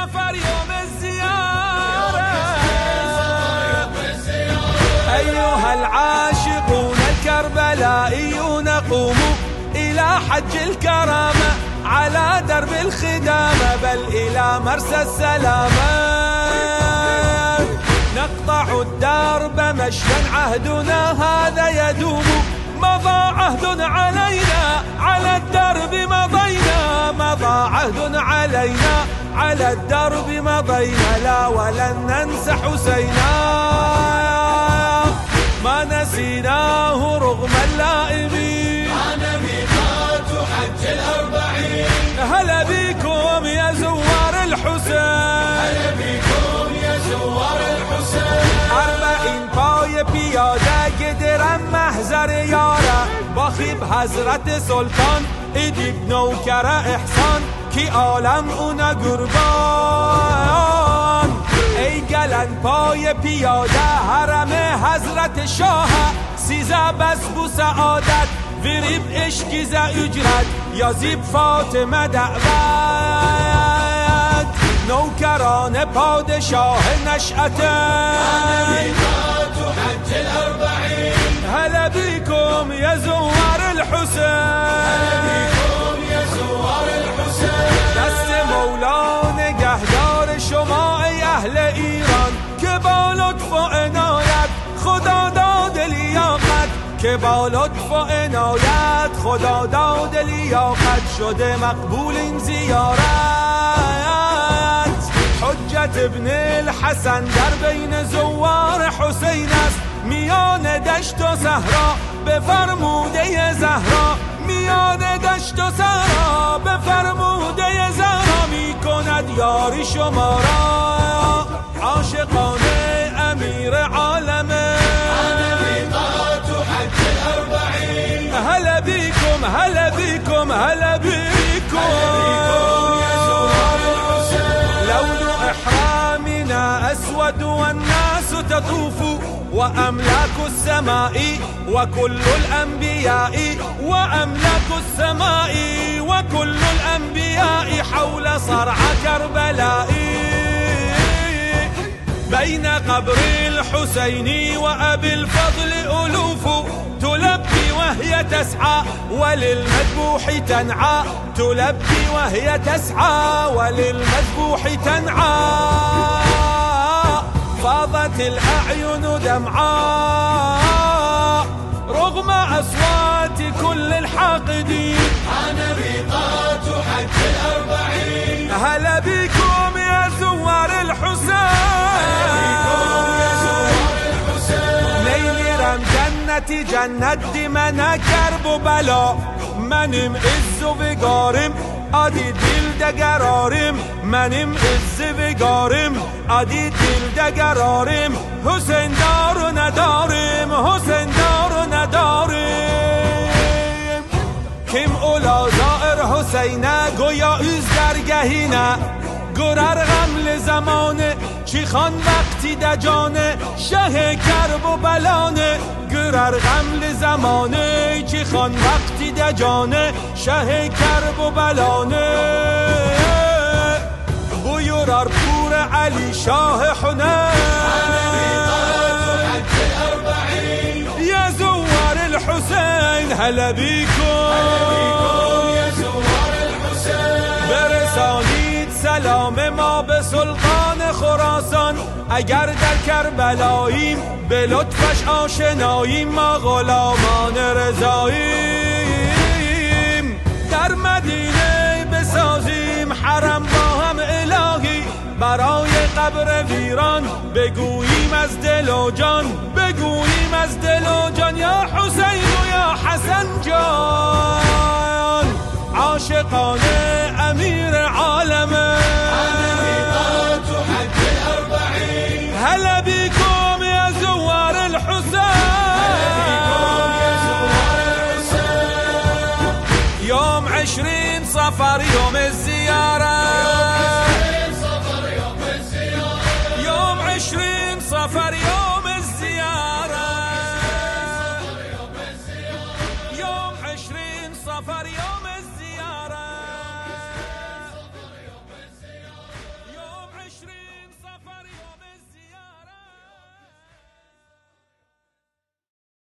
صفر يوم الزيارة. أيها العاشقون الكربلائيون قوموا إلى حج الكرامة على درب الخدامة بل إلى مرسى السلامة. نقطع الدرب مشيا عهدنا هذا يدوم، مضى عهد علينا على الدرب مضينا، مضى عهد علينا على الدرب مضينا، لا ولن ننسى حسينا ما نسيناه رغم اللائمين. أنا ميقات حج الأربعين. هلا بكم يا زوار الحسين، هلا بكم يا زوار الحسين. 40 پای پیاده گدرم محضر یاره، با خیب حضرت سلطان ایدیب نوکر احسان کی عالم اونا قربان. ای گلن پای پیاده حرم حضرت شاه، 13 بس بو سعادت وریب اشکیز اجرت یا زیب فاطمه دعوت. نوکران پادشاه نشأت حج الأربعين. هلا بكم يا زوار الحسين، هلا بكم يا زوار الحسين. دست مولا نگهدار شما ای اهل ایران که با لطف و عنایت خدا داد لیاقت، که با لطف و عنایت خدا داد لیاقت شده مقبول این زیارت. حجت ابن الحسن در بین زوار حسین است، میان دشت و صحرا به فرموده زهرا، میان دشت و صحرا به فرموده زهرا می کند یاری شما را عاشقانه امیر عالمه. أنا ميقات حج الأربعين. هلا بكم هلا بكم هلا بكم يا زوار الحسين. لون إحرامنا أسود والناس تطوف، وأملاك السماء وكل الأنبياء، وأملاك السماء وكل الأنبياء حول صرع كربلاء، بين قبر الحسين وأبي الفضل ألوف تلبي وهي تسعى وللمذبوح تنعى، تلبي وهي تسعى وللمذبوح تنعى. فاضت الأعين دمعاء رغم أصوات كل الحاقدين. أنا ميقات حج الأربعين. هلا بكم يا زوار الحسين، نیمیرم جنتی جنت دی من کرب و بلا، منیم عز و وگارم آدی دل دگرارم، منیم عز وگارم آدی دل دگرارم، حسین دار و ندارم حسین دار و ندارم. کم اولا زائر حسینه گویا از درگهینه، گرر غمل زمانه چی خان وقتی دجانه، شه کرب و بلانه گرر غمل زمانه چی خان وقتی دجانه، شه کرب و بلانه. بویرار پور علی شاه حنین، یا زوار الحسین هلا بكم يا زوار الحسين. برسانید سلام ما به سلطان خراسان، اگر در کربلاییم به لطفش آشناییم، ما غلامان رضاییم. در مدینه بسازیم حرم با هم الهی، برای قبر ویران بگوییم از دل و جان، بگوییم از دل و جان یا حسین و یا حسن جان. عاشقانه امیر عالمه، أنا ميقات حج الأربعين. هلا بكم يا زوار الحسين. يوم 20 صفر يوم الزيارة، يوم 20 صفر يوم